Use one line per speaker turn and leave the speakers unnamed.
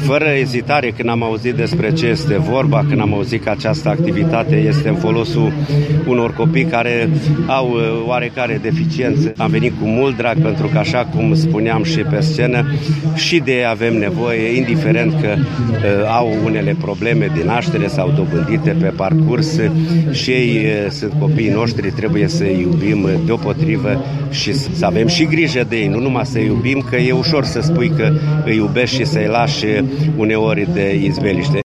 Fără ezitare, când am auzit despre ce este vorba, când am auzit că această activitate este în folosul unor copii care au oarecare deficiențe, am venit cu mult drag, pentru că, așa cum spuneam și pe scenă, și de ei avem nevoie, indiferent că au unele probleme din naștere sau dobândite pe parcurs, și ei sunt copiii noștri, trebuie să îi iubim deopotrivă și să avem și grijă de ei, nu numai să iubim, că e ușor să spui că îi iubești și să-i lași uneori de izbeliște.